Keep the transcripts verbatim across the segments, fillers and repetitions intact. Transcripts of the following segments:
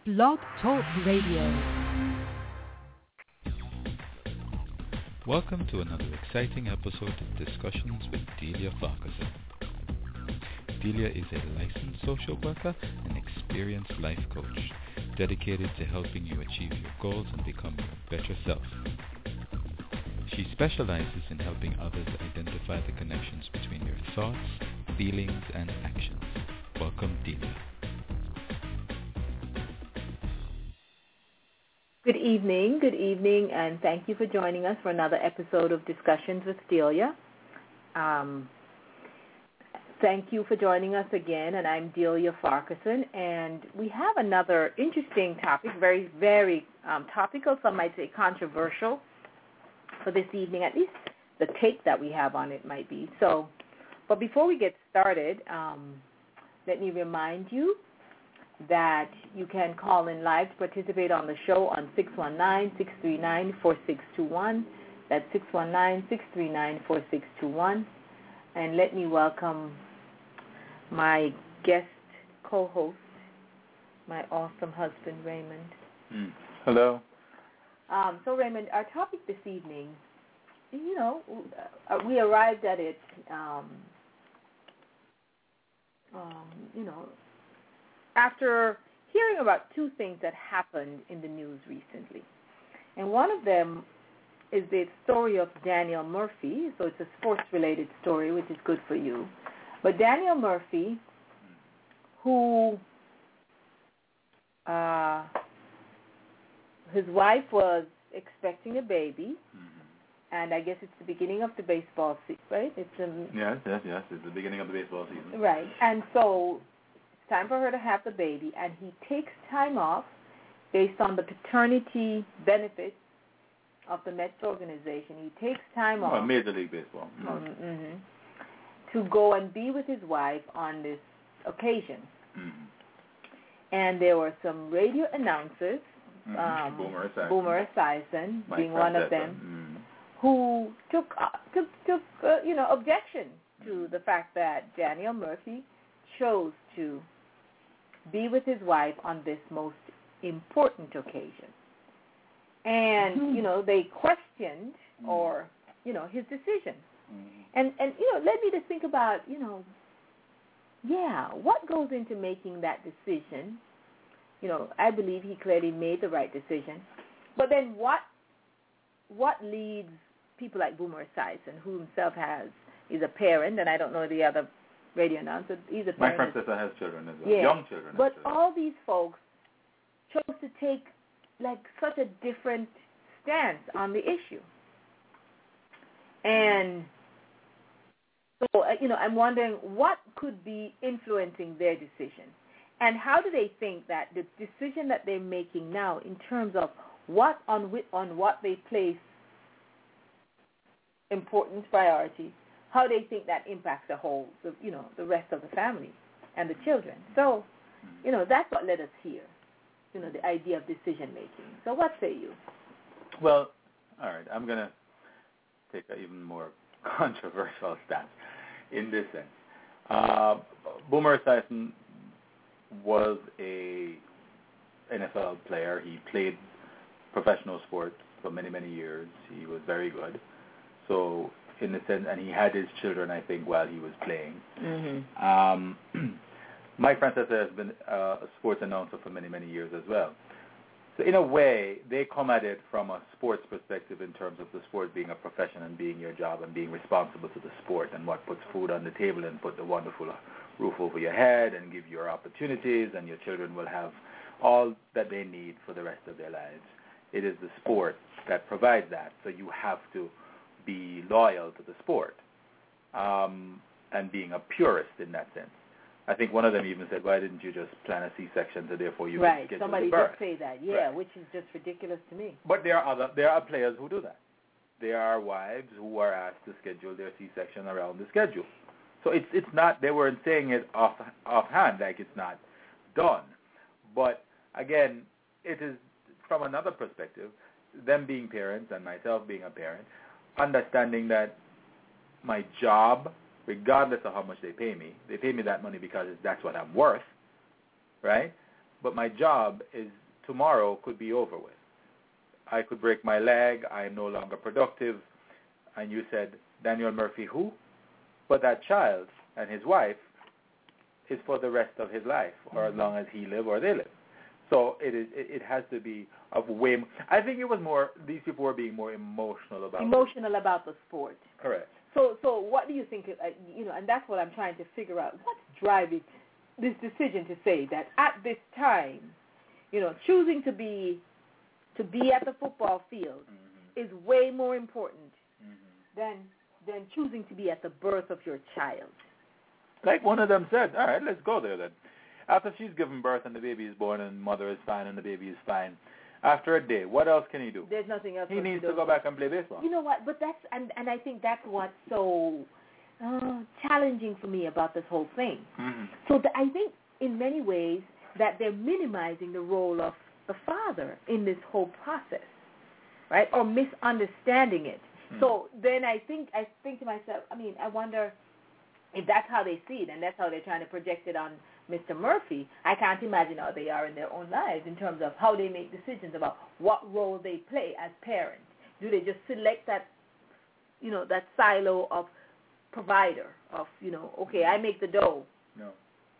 Blog Talk Radio. Welcome to another exciting episode of Discussions with Delia Farquharson. Delia is a licensed social worker and experienced life coach, dedicated to helping you achieve your goals and become your better self. She specializes in helping others identify the connections between your thoughts, feelings, and actions. Welcome, Delia. Good evening, good evening, and thank you for joining us for another episode of Discussions with Delia. Um, thank you for joining us again, and I'm Delia Farquharson, and we have another interesting topic, very, very um, topical, some might say controversial for this evening, at least the take that we have on it might be. So, but before we get started, um, let me remind you that you can call in live to participate on the show on six one nine, six three nine, four six two one. That's six one nine, six three nine, four six two one. And let me welcome my guest co-host, my awesome husband, Raymond. Mm. Hello. Um, so, Raymond, our topic this evening, you know, uh, we arrived at it, um, um, you know, after hearing about two things that happened in the news recently. And one of them is the story of Daniel Murphy. So it's a sports-related story, which is good for you. But Daniel Murphy, who uh, his wife was expecting a baby, mm-hmm. and I guess it's the beginning of the baseball season, right? It's a, yes, yes, yes. It's the beginning of the baseball season. Right. And so time for her to have the baby, and he takes time off based on the paternity benefits of the Mets organization. He takes time well, off. Major League Baseball. Mm-hmm, mm-hmm, to go and be with his wife on this occasion. Mm-hmm. And there were some radio announcers, mm-hmm. um, Boomer Esiason, Boomer Esiason being one of them, mm-hmm. who took uh, took took uh, you know objection to the fact that Daniel Murphy chose to be with his wife on this most important occasion. And, mm-hmm. you know, they questioned mm-hmm. or, you know, his decision. Mm-hmm. And, and, you know, led me to think about, you know, yeah, what goes into making that decision? You know, I believe he clearly made the right decision. But then what what leads people like Boomer Esiason, who himself has, is a parent, and I don't know the other radio announcer. He's a My Francesa has children as well, yeah. young children. But actually. all these folks chose to take like such a different stance on the issue, and so uh, you know, I'm wondering what could be influencing their decision, and how do they think that the decision that they're making now, in terms of what on on what they place importance, priority, how they think that impacts the whole, the, you know, the rest of the family and the children. So, you know, that's what led us here, you know, the idea of decision making. So what say you? Well, all right, I'm going to take an even more controversial stance in this sense. Uh, Boomer Esiason was a N F L player. He played professional sports for many, many years. He was very good. So, in the sense, and he had his children, I think, while he was playing. Mm-hmm. Um, Mike Francesa has been uh, a sports announcer for many, many years as well. So in a way, they come at it from a sports perspective in terms of the sport being a profession and being your job and being responsible to the sport and what puts food on the table and put the wonderful roof over your head and give you opportunities, and your children will have all that they need for the rest of their lives. It is the sport that provides that, so you have to be loyal to the sport, um, and being a purist in that sense. I think one of them even said, why didn't you just plan a C-section so therefore you right. could schedule Somebody the birth? did say that, yeah, right. which is just ridiculous to me. But there are other, there are players who do that. There are wives who are asked to schedule their C-section around the schedule. So it's it's not, they weren't saying it off offhand like it's not done. But again, it is from another perspective, them being parents and myself being a parent, understanding that my job, regardless of how much they pay me, they pay me that money because that's what I'm worth, right? but my job is tomorrow could be over with. I could break my leg. I am no longer productive. And you said, Daniel Murphy, who? But that child and his wife is for the rest of his life, or as long as he live or they live. So it is. It, it has to be of way. m- I think it was more. These people were being more emotional about. Emotional about the sport. It. Correct. So, so what do you think? Uh, you know, and that's what I'm trying to figure out. What's driving this decision to say that at this time, you know, choosing to be to be at the football field Mm-hmm. is way more important Mm-hmm. than than choosing to be at the birth of your child. Like one of them said, all right, let's go there then. After she's given birth and the baby is born and mother is fine and the baby is fine, after a day, what else can he do? There's nothing else. He for him needs to, to do. go back and play baseball. You know what? But that's and and I think that's what's so uh, challenging for me about this whole thing. Mm-hmm. So th- I think in many ways that they're minimizing the role of the father in this whole process, right? Or misunderstanding it. Mm. So then I think I think to myself, I mean, I wonder if that's how they see it and that's how they're trying to project it on Mister Murphy. I can't imagine how they are in their own lives in terms of how they make decisions about what role they play as parents. Do they just select that, you know, that silo of provider of, you know, okay, I make the dough. No.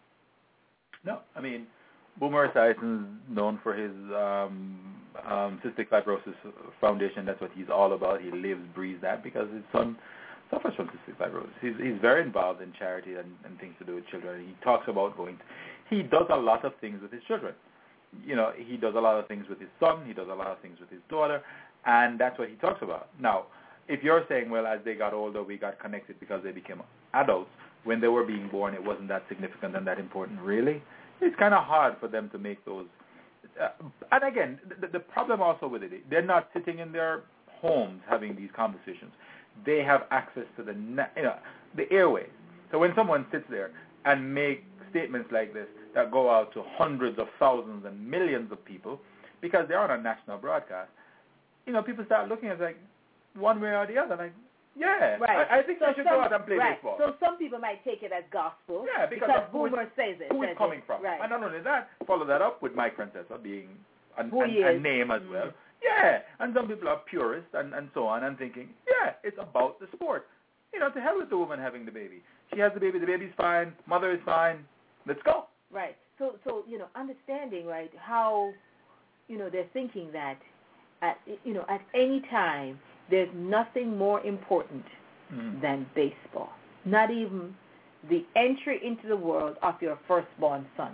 No, I mean, Boomer Esiason's known for his um, um, Cystic Fibrosis Foundation. That's what he's all about. He lives, breathes that because his son suffers from cystic fibrosis. He's, he's very involved in charity and, and things to do with children. He talks about going to, he does a lot of things with his children. You know, he does a lot of things with his son. He does a lot of things with his daughter, and that's what he talks about. Now, if you're saying, well, as they got older, we got connected because they became adults, when they were being born, it wasn't that significant and that important, really, it's kind of hard for them to make those. Uh, and again, the, the problem also with it, they're not sitting in their homes having these conversations. They have access to the, you know, the airways. So when someone sits there and makes statements like this that go out to hundreds of thousands and millions of people, because they're on a national broadcast, you know, people start looking at it like one way or the other, like, yeah, right. I, I think so they should some, go out and play right. baseball. So some people might take it as gospel. Yeah, because, because of who Boomer is, says it. who says is coming it. from. Right. And not only that, follow that up with Mike Francesa being an, Who an, he a is. name as Mm-hmm. well. Yeah, and some people are purists and, and so on and thinking, yeah, it's about the sport. You know, to hell with the woman having the baby. She has the baby, the baby's fine, mother is fine, let's go. Right. So, so you know, understanding, right, how, you know, they're thinking that, at you know, at any time, there's nothing more important Mm. than baseball. Not even the entry into the world of your firstborn son.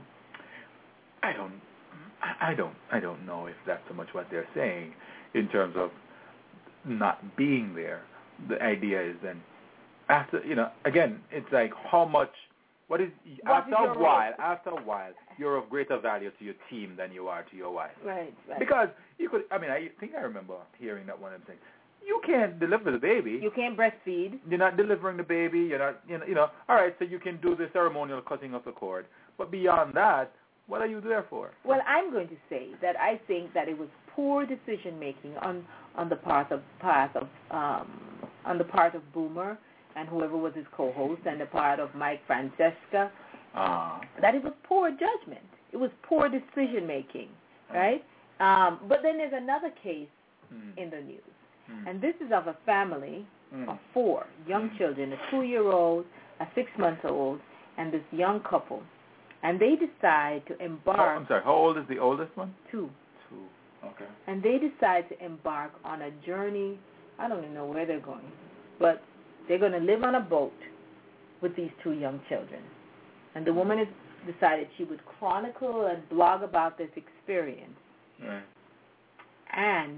I don't, I I don't, I don't know if that's so much what they're saying in terms of not being there. The idea is then, after, you know, again, it's like how much, what is, What after is your a while, role? after a while, you're of greater value to your team than you are to your wife. Right, right. Because you could, I mean, I think I remember hearing that one of them saying, you can't deliver the baby. You can't breastfeed. You're not delivering the baby. You're not, you know, you know, all right, so you can do the ceremonial cutting of the cord. But beyond that, what are you there for? Well, I'm going to say that I think that it was poor decision making on on the part of part of um, on the part of Boomer and whoever was his co-host, and the part of Mike Francesa. Ah. That it was poor judgment. It was poor decision making, right? Um, but then there's another case Mm. in the news, Mm. and this is of a family Mm. of four young Mm. children, a two-year-old, a six-month-old, and this young couple. And they decide to Oh, embark, I'm sorry, how old is the oldest one? two, Two. Okay. and they decide to embark on a journey. I don't even know where they're going, but they're going to live on a boat with these two young children. And the woman has decided she would chronicle and blog about this experience. Right. And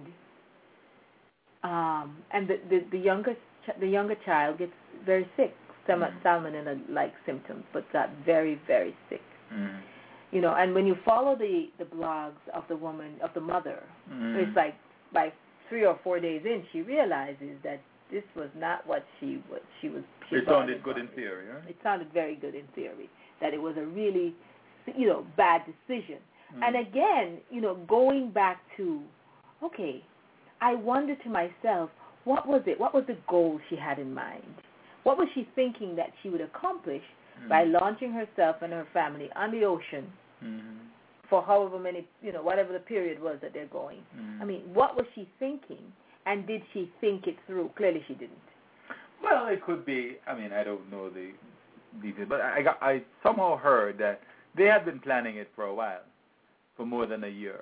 um, and the, the, the younger ch- the younger child gets very sick, some Mm. salmonella-like symptoms, but got very, very sick. Mm. You know, and when you follow the, the blogs of the woman, of the mother, Mm. it's like by three or four days in, she realizes that this was not what she what she was. She It thought sounded it good in was. theory, huh? It sounded very good in theory, that it was a really, you know, bad decision. Mm. And again, you know, going back to, okay, I wonder to myself, what was it? What was the goal she had in mind? What was she thinking that she would accomplish Mm. by launching herself and her family on the ocean Mm. for however many, you know, whatever the period was that they're going. Mm. I mean, what was she thinking, and did she think it through? Clearly she didn't. Well, it could be. I mean, I don't know the details, but I got, I somehow heard that they had been planning it for a while, for more than a year.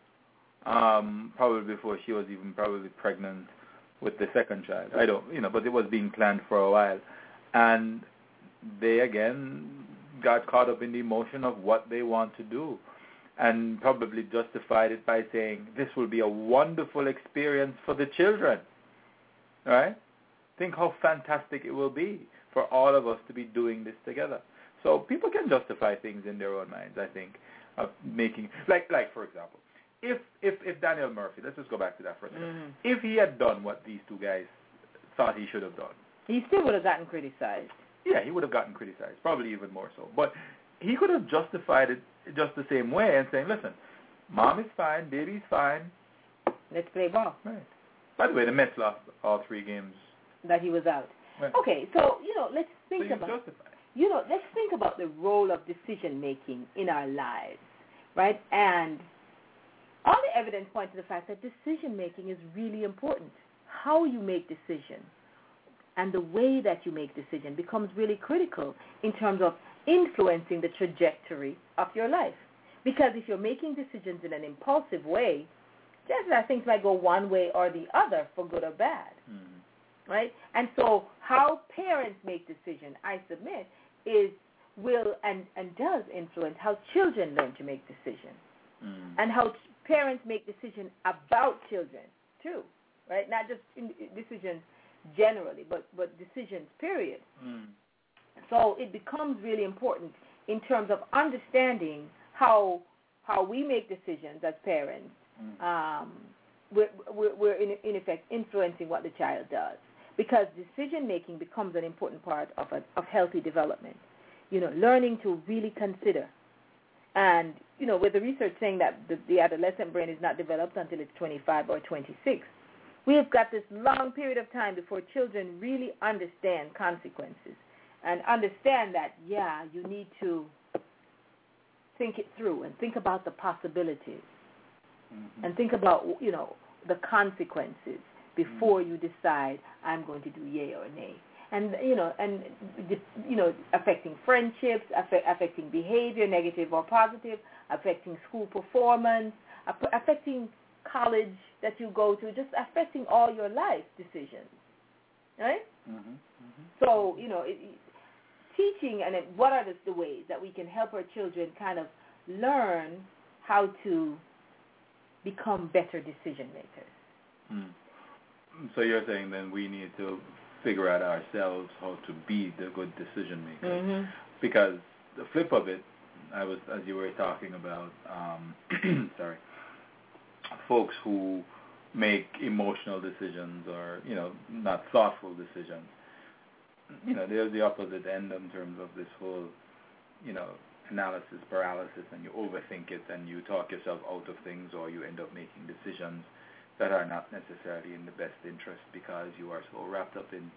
Um, probably before she was even probably pregnant with the second child. I don't, you know, but it was being planned for a while, and they again got caught up in the emotion of what they want to do, and probably justified it by saying this will be a wonderful experience for the children, right? Think how fantastic it will be for all of us to be doing this together. So people can justify things in their own minds, I think, of making, like, like for example, if, if, if Daniel Murphy, let's just go back to that for a second, Mm-hmm. if he had done what these two guys thought he should have done, He still would have gotten criticized. yeah, he would have gotten criticized, probably even more so. But he could have justified it just the same way and saying, listen, mom is fine, baby's fine. Let's play ball. Right. By the way, the Mets lost all three games. That he was out. Right. Okay, so, you know, let's think so you about justify. you know, let's think about the role of decision making in our lives, right? And all the evidence points to the fact that decision making is really important. How you make decisions and the way that you make decisions becomes really critical in terms of influencing the trajectory of your life. Because if you're making decisions in an impulsive way, chances are things might go one way or the other, for good or bad. Mm-hmm. Right? And so how parents make decisions, I submit, is will and, and does influence how children learn to make decisions. Mm. And how ch- parents make decisions about children, too. Right? Not just in, decisions generally, but, but decisions, period. Mm. So it becomes really important in terms of understanding how how we make decisions as parents. Mm. Um, we're, we're, we're in, in effect influencing what the child does, because decision-making becomes an important part of, a, of healthy development. You know, learning to really consider. And, you know, with the research saying that the, the adolescent brain is not developed until it's twenty-five or twenty-six, we have got this long period of time before children really understand consequences and understand that, yeah, you need to think it through and think about the possibilities Mm-hmm. and think about, you know, the consequences before you decide I'm going to do yay or nay. And, you know, and, you know, affecting friendships, affect, affecting behavior, negative or positive, affecting school performance, affecting college that you go to, just affecting all your life decisions, right? Mm-hmm. Mm-hmm. So, you know, it, it, teaching and it, what are the, the ways that we can help our children kind of learn how to become better decision makers. Mm. So you're saying then we need to figure out ourselves how to be the good decision makers. Mm-hmm. Because the flip of it, I was, as you were talking about, um, sorry, folks who make emotional decisions or, you know, not thoughtful decisions, you know, there's the opposite end in terms of this whole, you know, analysis paralysis, and you overthink it and you talk yourself out of things, or you end up making decisions that are not necessarily in the best interest because you are so wrapped up in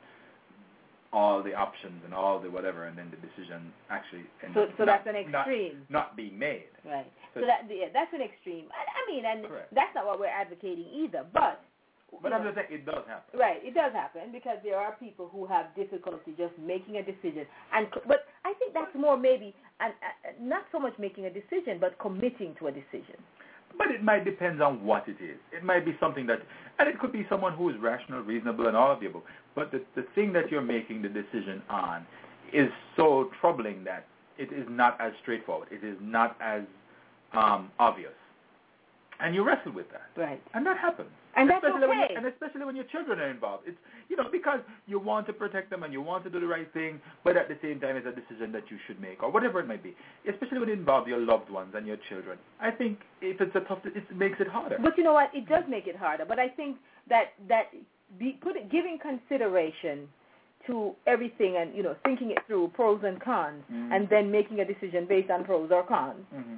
all the options and all the whatever, and then the decision actually ends so, up so not, that's an extreme. Not, not being made. Right. So, So that yeah, that's an extreme. I, I mean, and correct. that's not what we're advocating either. But But you I'm know, just saying it does happen. right, it does happen because there are people who have difficulty just making a decision. And but I think that's more maybe and uh, not so much making a decision, but committing to a decision. But it might depend on what it is. It might be something that, and it could be someone who is rational, reasonable, and all of the above. But the, the thing that you're making the decision on is so troubling that it is not as straightforward. It is not as um, obvious. And you wrestle with that. Right. And that happens. And that's especially when okay. you, and especially when your children are involved. It's, you know, because you want to protect them and you want to do the right thing, but at the same time it's a decision that you should make, or whatever it might be. Especially when it involves your loved ones and your children. I think if it's a tough, it makes it harder. But you know what? It does make it harder. But I think that that be, put it, giving consideration to everything and, you know, thinking it through, pros and cons, mm-hmm. and then making a decision based on pros or cons, mm-hmm.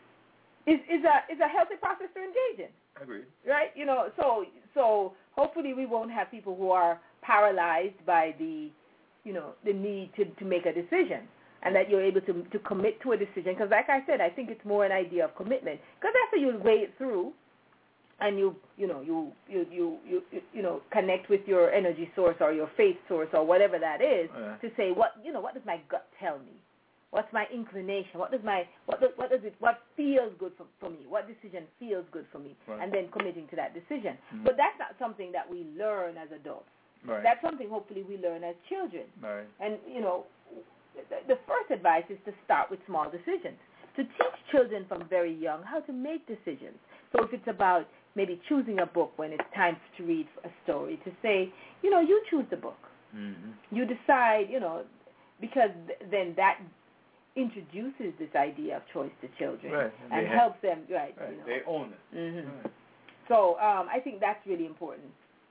is is a is a healthy process to engage in. Agreed. Right? You know, so so hopefully we won't have people who are paralyzed by the, you know, the need to, to make a decision. and that you're able to to commit to a decision. Because like I said, I think it's more an idea of commitment. Because after you weigh it through, and you you know you you, you you you you know connect with your energy source or your faith source or whatever that is, yeah. to say what you know what does my gut tell me? What's my inclination? What does my what does, what does it what feels good for, for me? What decision feels good for me? Right. And then committing to that decision. Mm-hmm. But that's not something that we learn as adults. Right. That's something hopefully we learn as children. Right. And you know, the, the first advice is to start with small decisions. To teach children from very young how to make decisions. So if it's about maybe choosing a book when it's time to read a story, to say, you know, you choose the book. Mm-hmm. You decide, you know, because th- then that introduces this idea of choice to children, right. and have, helps them, right, right. you know. They own it. Mm-hmm. Right. So um, I think that's really important.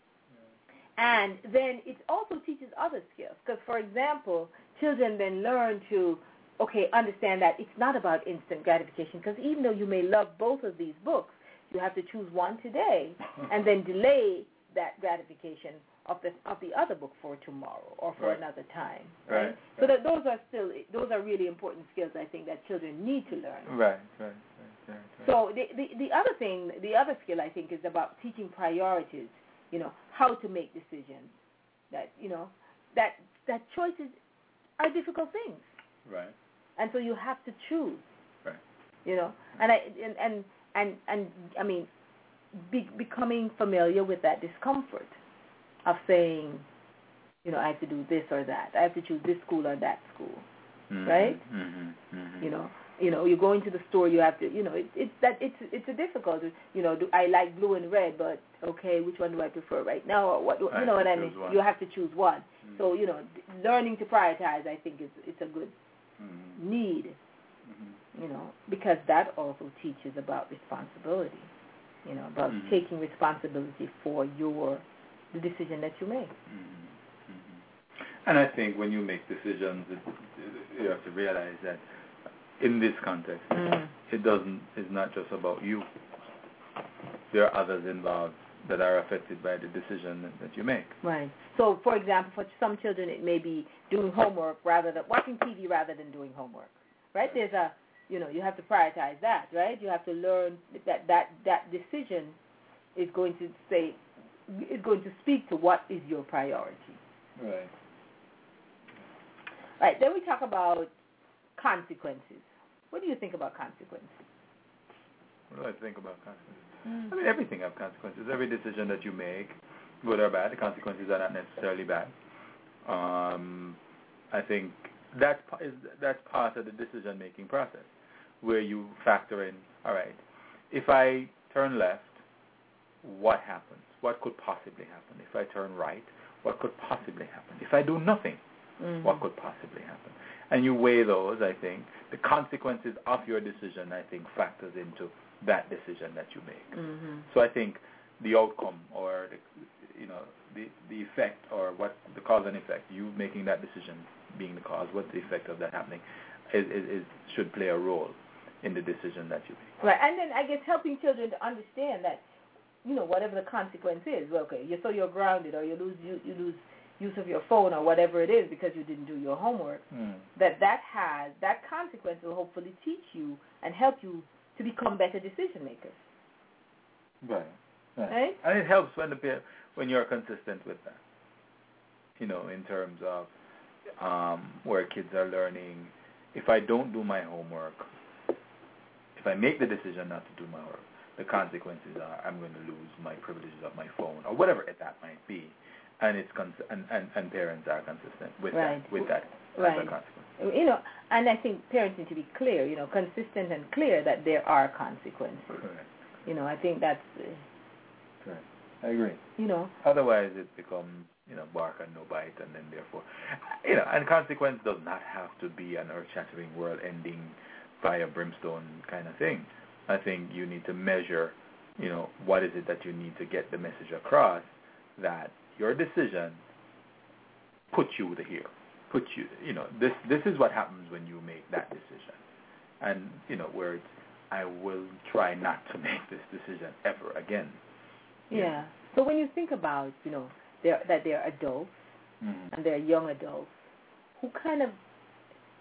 Yeah. And then it also teaches other skills, because, for example, children then learn to, okay, understand that it's not about instant gratification, because even though you may love both of these books, you have to choose one today and then delay that gratification of the of the other book for tomorrow or for right. another time. Right. right. So that those are still those are really important skills I think that children need to learn. Right. Right. Right. right, right. So the, the the other thing, the other skill I think is about teaching priorities. You know, how to make decisions. That you know that that choices are difficult things. Right. And so you have to choose. Right. You know, and I and and and, and I mean, be, becoming familiar with that discomfort of saying, you know, I have to do this or that. I have to choose this school or that school, mm-hmm. right? Mm-hmm. Mm-hmm. You know, you know, you go into the store, you have to, you know, it, it's that it's it's a difficult. You know, do I like blue and red, but okay, which one do I prefer right now, or what? You I know what I mean? one. You have to choose one. Mm-hmm. So you know, learning to prioritize, I think, is it's a good mm-hmm. need. Mm-hmm. You know, because that also teaches about responsibility. You know, about mm-hmm. taking responsibility for your the decision that you make. Mm-hmm. Mm-hmm. And I think when you make decisions, it, it, you have to realize that in this context, mm-hmm. it doesn't. It's not just about you. There are others involved that are affected by the decision that, that you make. Right. So, for example, for some children, it may be doing homework rather than watching T V rather than doing homework. Right? There's a, you know, you have to prioritize that, right? You have to learn that that, that decision is going to say, is going to speak to what is your priority. Right. Right. Then we talk about consequences. What do you think about consequences? What do I think about consequences? Mm. I mean, everything has consequences. Every decision that you make, good or bad, the consequences are not necessarily bad. Um, I think That's is that's part of the decision-making process, where you factor in, all right, if I turn left, what happens? What could possibly happen? If I turn right, what could possibly happen? If I do nothing, mm-hmm. what could possibly happen? And you weigh those, I think. The consequences of your decision, I think, factors into that decision that you make. Mm-hmm. So I think the outcome or, the, you know, the, the effect or what the cause and effect, you making that decision being the cause, what's the effect of that happening, is, is, is should play a role in the decision that you make. Right, and then I guess helping children to understand that, you know, whatever the consequence is, well, okay, you so you're grounded or you lose you, you lose use of your phone or whatever it is because you didn't do your homework. Mm. That that has that consequence will hopefully teach you and help you to become better decision makers. Right. Right. Right? And it helps when the when you're consistent with that. You know, in terms of um, where kids are learning, if I don't do my homework, if I make the decision not to do my work, the consequences are I'm going to lose my privileges of my phone or whatever it, that might be, and it's cons- and, and, and parents are consistent with right. that with that right. as a consequence. You know, and I think parents need to be clear, you know, consistent and clear that there are consequences. Correct. You know, I think that's. Uh, Correct. I agree. You know. Otherwise, it becomes, you know, bark and no bite, and then therefore, you know, and consequence does not have to be an earth-shattering, world-ending, fire, brimstone kind of thing. I think you need to measure, you know, what is it that you need to get the message across that your decision puts you here, puts you, you know, this this is what happens when you make that decision, and you know, where it's, I will try not to make this decision ever again. Yeah. yeah. So when you think about, you know, they're, that they're adults mm-hmm. and they're young adults who kind of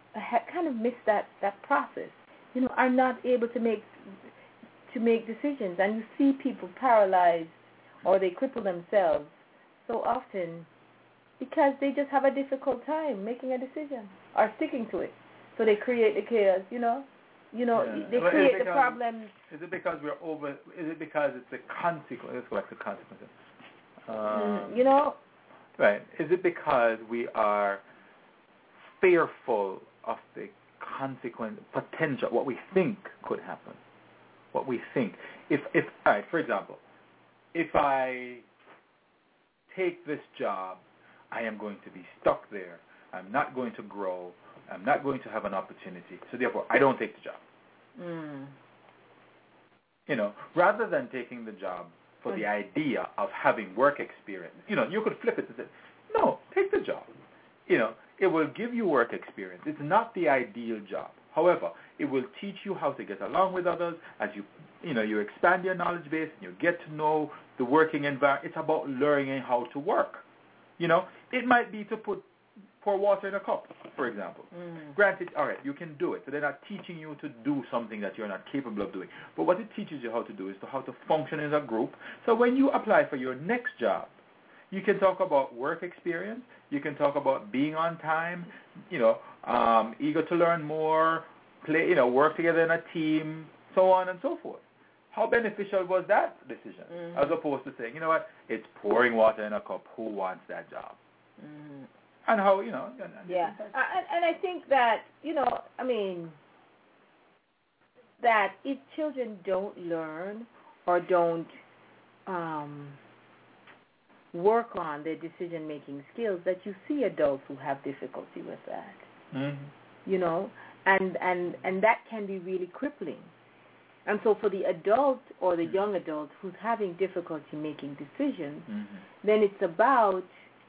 ha- kind of miss that, that process, you know, are not able to make to make decisions. And you see people paralyzed or they cripple themselves so often because they just have a difficult time making a decision or sticking to it. So they create the chaos, you know. You know, yeah. they well, create because, the problems. Is it because we're over? Is it because it's a consequence? Let's go back to consequences. Um, Mm, you know, right. Is it because we are fearful of the consequence, potential, what we think could happen? What we think. If, if, all right, for example, if I take this job, I am going to be stuck there. I'm not going to grow. I'm not going to have an opportunity. So therefore, I don't take the job. mm. You know, rather than taking the job for the idea of having work experience, you know, you could flip it and say, no, take the job. You know, it will give you work experience. It's not the ideal job. However, it will teach you how to get along with others as you, you know, you expand your knowledge base and you get to know the working environment. It's about learning how to work. You know, it might be to put pour water in a cup, for example. Mm. Granted, all right, you can do it. So they're not teaching you to do something that you're not capable of doing. But what it teaches you how to do is to how to function as a group. So when you apply for your next job, you can talk about work experience. You can talk about being on time, you know, um, eager to learn more, play, you know, work together in a team, so on and so forth. How beneficial was that decision? Mm. As opposed to saying, you know what, it's pouring water in a cup. Who wants that job? Mm. And how, you know. And, and Yeah, uh, and, and I think that, you know, I mean, that if children don't learn or don't um, work on their decision-making skills, that you see adults who have difficulty with that, mm-hmm. you know, and, and, and that can be really crippling. And so for the adult or the mm-hmm. young adult who's having difficulty making decisions, mm-hmm. then it's about,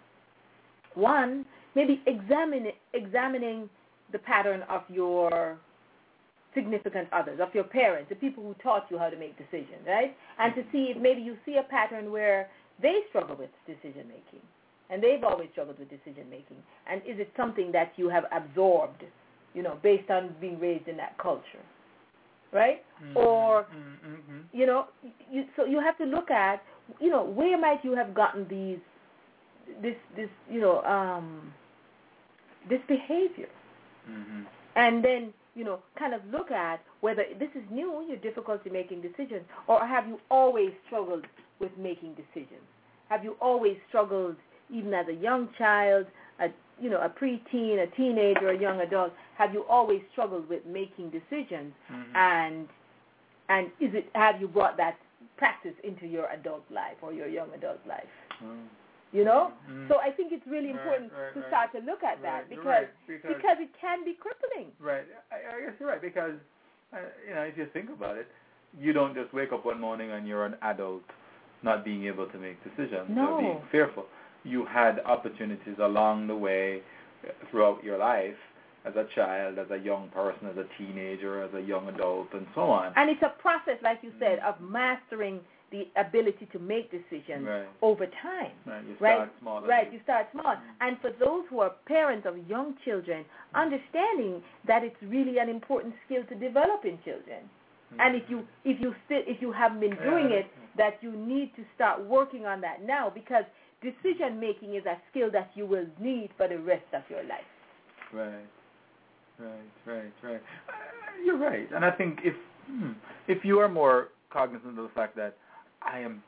one, maybe examine, examining the pattern of your significant others, of your parents, the people who taught you how to make decisions, right? And to see if maybe you see a pattern where they struggle with decision-making, and they've always struggled with decision-making. And is it something that you have absorbed, you know, based on being raised in that culture, right? Mm-hmm. Or, mm-hmm. you know, you, so you have to look at, you know, where might you have gotten these, this, this, you know, um, this behavior. Mm-hmm. And then, you know, kind of look at whether this is new, your difficulty making decisions, or have you always struggled with making decisions? Have you always struggled, even as a young child, a, you know, a preteen, a teenager, a young adult, have you always struggled with making decisions? Mm-hmm. And and is it, have you brought that practice into your adult life or your young adult life? Mm-hmm. You know? Mm-hmm. So I think it's really important right, right, to right. start to look at Right, that because, right, because because it can be crippling. Right. I, I guess you're right because, uh, you know, if you think about it, you don't just wake up one morning and you're an adult not being able to make decisions No. or being fearful. You had opportunities along the way throughout your life as a child, as a young person, as a teenager, as a young adult, and so on. And it's a process, like you said, of mastering the ability to make decisions Right. over time. Right. You Right? start small. Right, you start small. Mm. And for those who are parents of young children, understanding that it's really an important skill to develop in children. Mm. And if you if you still if you haven't been doing Yeah. it, that you need to start working on that now because decision making is a skill that you will need for the rest of your life. Right. Right, right, right. Uh, you're right. And I think if hmm, if you are more cognizant of the fact that I am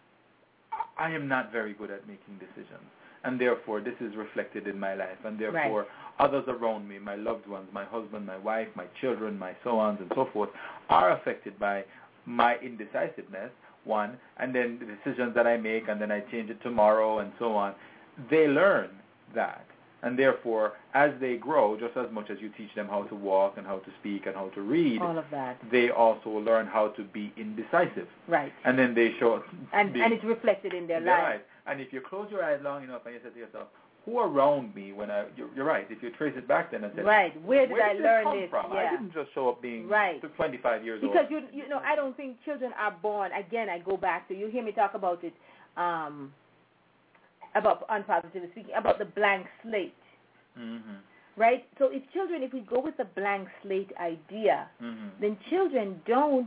I am not very good at making decisions, and therefore this is reflected in my life, and therefore Right. others around me, my loved ones, my husband, my wife, my children, my so on and so forth, are affected by my indecisiveness, one, and then the decisions that I make, and then I change it tomorrow, and so on. They learn that. And therefore, as they grow, just as much as you teach them how to walk and how to speak and how to read, All of that. they also learn how to be indecisive. Right. And then they show... And, the, and it's reflected in their they're life. right. And if you close your eyes long enough and you say to yourself, who around me when I... You're, you're right. If you trace it back then and say, Right. Where did where I did learn this come this? from? Yeah. I didn't just show up being Right. twenty-five years Because old. you you know I don't think children are born. Again, I go back to you hear me talk about it, um, about unpositive speaking about the blank slate. Mm-hmm. right? So if children, if we go with a blank slate idea, mm-hmm. then children don't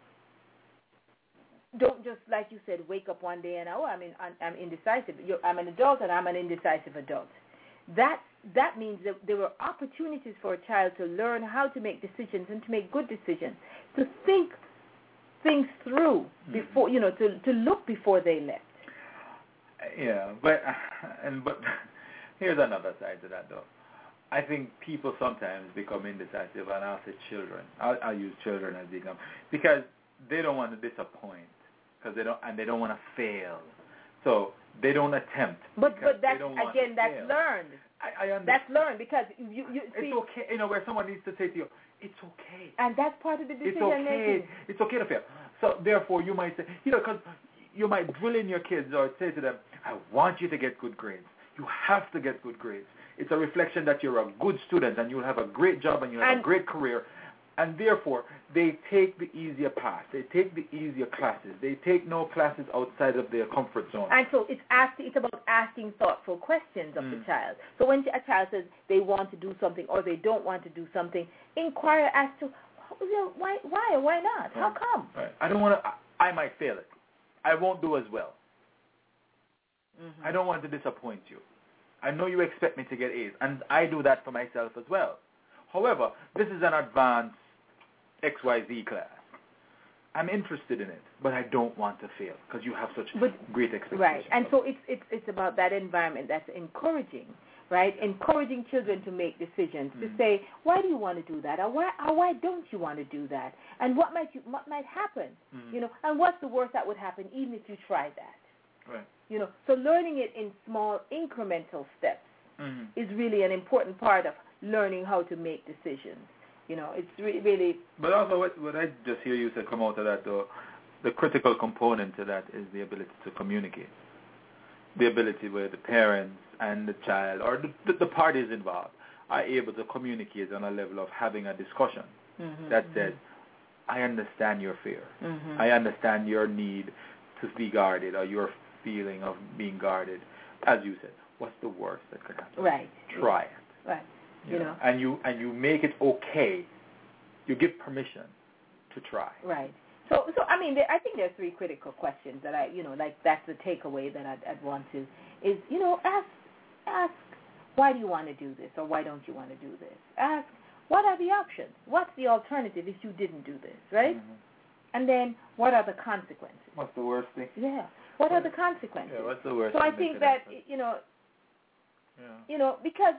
don't just, like you said, wake up one day and, oh, I'm, in, I'm indecisive. You're, I'm an adult and I'm an indecisive adult. That that means that there were opportunities for a child to learn how to make decisions and to make good decisions, to think things through before, you know, to, to look before they left. Yeah, but and but here's another side to that, though. I think people sometimes become indecisive, and I'll say children. I'll, I'll use children as the example because they don't want to disappoint, because they don't, and they don't want to fail, so they don't attempt. But but that's again, that's fail. learned. I, I understand. That's learned because you you see, it's okay. You know, where someone needs to say to you, "It's okay," and that's part of the decision it's okay. making. It's okay to fail. So therefore, you might say, you know, because you might drill in your kids or say to them, "I want you to get good grades. You have to get good grades. It's a reflection that you're a good student and you'll have a great job and you'll have and, a great career." And therefore, they take the easier path. They take the easier classes. They take no classes outside of their comfort zone. And so it's asking, it's about asking thoughtful questions of mm. the child. So when a child says they want to do something or they don't want to do something, inquire as to why, why, or why not? How right. come? Right. I don't want to. I might fail it. I won't do as well. Mm-hmm. I don't want to disappoint you. I know you expect me to get A's, and I do that for myself as well. However, this is an advanced X Y Z class. I'm interested in it, but I don't want to fail because you have such but, great expectations. Right, and so it's it's it's about that environment that's encouraging, right? Encouraging children to make decisions, mm-hmm. to say, why do you want to do that, or why or why don't you want to do that, and what might you what might happen, mm-hmm. you know, and what's the worst that would happen even if you tried that, right? You know, so learning it in small incremental steps mm-hmm. is really an important part of learning how to make decisions. You know, it's re- really... But also what, what I just hear you say come out of that, though, the critical component to that is the ability to communicate. The ability where the parents and the child, or the, the, the parties involved, are able to communicate on a level of having a discussion mm-hmm, that mm-hmm. says, I understand your fear. Mm-hmm. I understand your need to be guarded, or your feeling of being guarded. As you said, what's the worst that could happen? Right. Try yeah. it. Right. You, you know, know, and you and you make it okay. You give permission to try. Right. So, so I mean, there, I think there are three critical questions that I, you know, like that's the takeaway that I'd, I'd want to is, you know, ask, ask, why do you want to do this, or why don't you want to do this? Ask, what are the options? What's the alternative if you didn't do this, right? Mm-hmm. And then, what are the consequences? What's the worst thing? Yeah. What are the consequences? Yeah. What's the worst? So thing I think that, that you know, yeah. you know, because.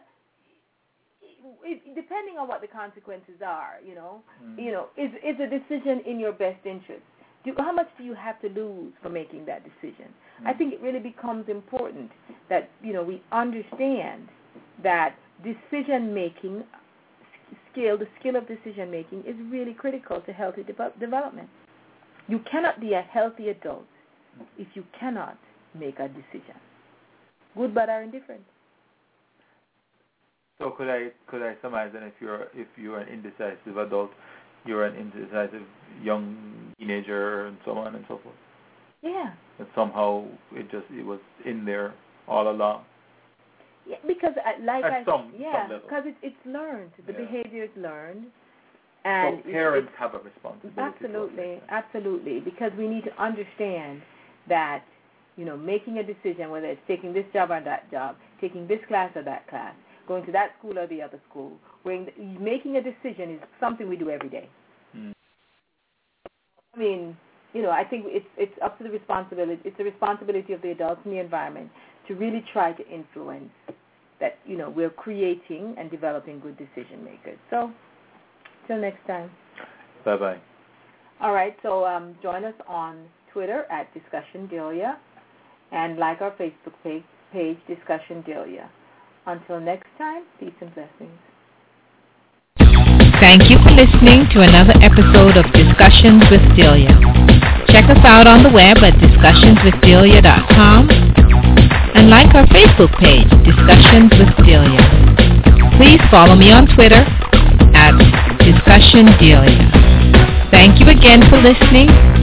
It, depending on what the consequences are, you know, mm. you know, is is a decision in your best interest? Do, how much do you have to lose for making that decision? Mm. I think it really becomes important that, you know, we understand that decision making skill, the skill of decision making, is really critical to healthy de- development. You cannot be a healthy adult mm. if you cannot make a decision, good, bad, or indifferent. So could I could I surmise that if you're if you're an indecisive adult, you're an indecisive young teenager and so on and so forth? Yeah. That somehow it just it was in there all along. Yeah, because uh, like At I some, yeah, some because it's it's learned. The yeah. behavior is learned, and so parents it's, have a responsibility. Absolutely, absolutely, because we need to understand that, you know, making a decision, whether it's taking this job or that job, taking this class or that class, going to that school or the other school, where making a decision is something we do every day. Mm. I mean, you know, I think it's it's up to the responsibility. It's the responsibility of the adults in the environment to really try to influence that, you know, we're creating and developing good decision makers. So, till next time. Bye bye. All right. So um, join us on Twitter at Discussion Delia, and like our Facebook page, page Discussion Delia. Until next time, peace and blessings. Thank you for listening to another episode of Discussions with Delia. Check us out on the web at discussions with delia dot com and like our Facebook page, Discussions with Delia. Please follow me on Twitter at Discussion Delia. Thank you again for listening.